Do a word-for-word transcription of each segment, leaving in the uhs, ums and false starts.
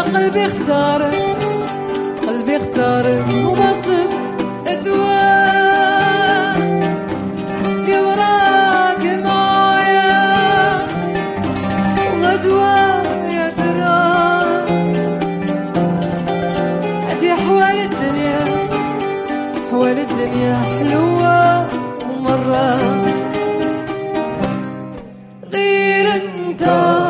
قلبي اختارك قلبي اختارك وما صبت ادوار اللي وراك معايا وغدوة يا ترى هدي احوال الدنيا احوال الدنيا حلوة ومرة غير انت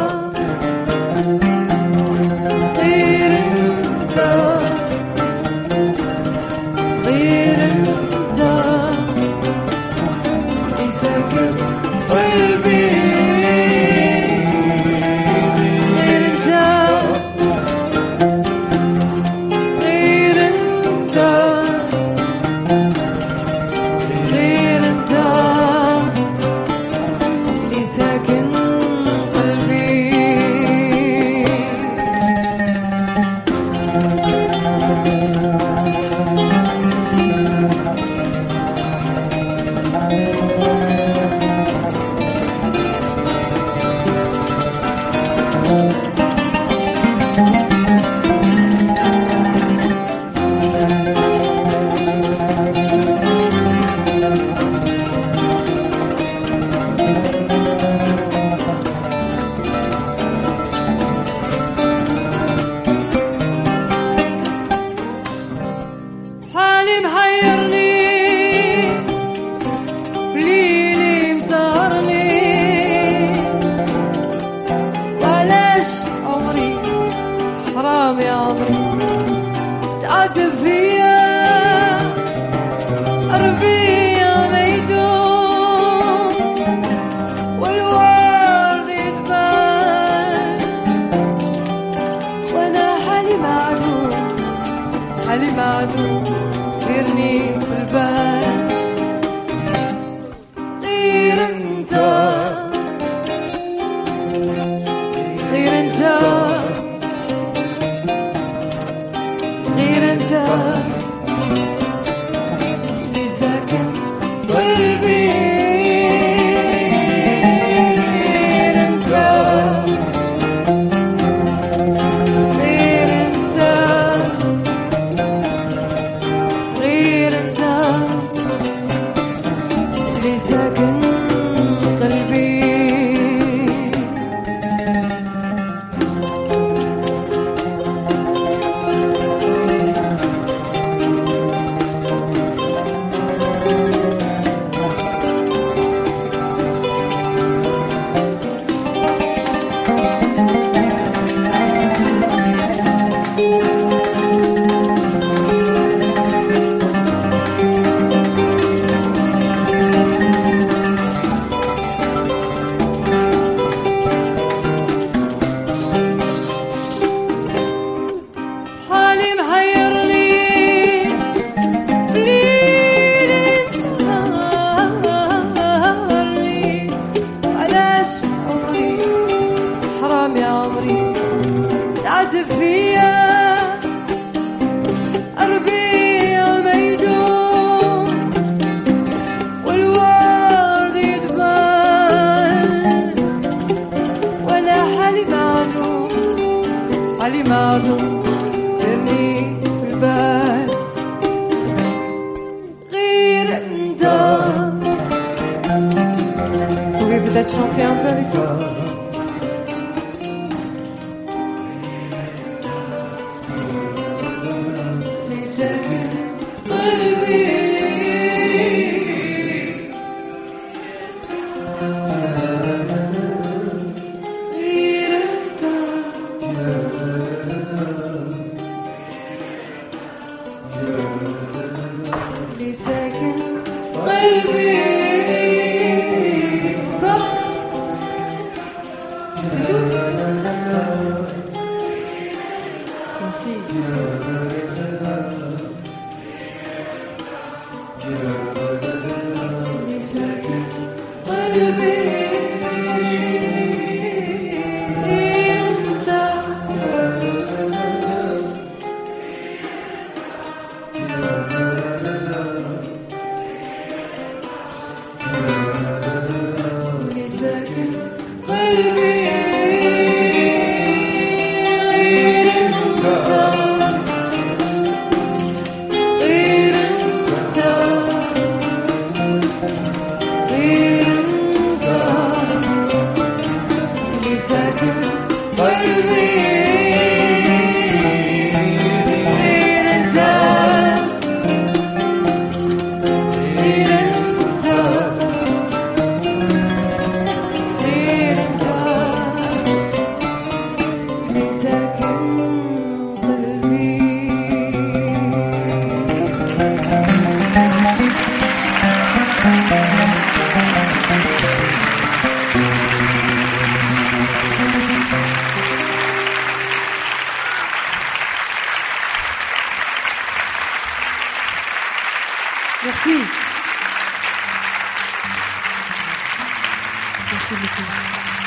غير انت غير انت اللي ساكن قلبي غير انت غير انت غير انت اللي ساكن قلبي حالي محيرني في ليلي مسهرني وعلاش عمري حرام يا عمري تعاتب فيا ربيع ما يدوم والورد يتبان وانا حالي معدوم حالي معدوم ديرني في البال غير انت غير انت غير انت اللي ساكن قلبي غير انت غير انت غير انت اللي ساكن قلبي حالي محيرني في ليلي مسهرني وعلاش عمري حرام يا عمري تعاتب فيا ربيع ما يدوم والورد يتبان وانا حالي معدوم حالي معدوم ديرني في البال غير انت. Vous pouvez peut-être chanter un peu avec moi. اللي ساكن قلبي غير انت اللي ساكن قلبي Merci. اللي ساكن قلبي انت قلبي غير اللي ساكن قلبي. Merci. Merci beaucoup.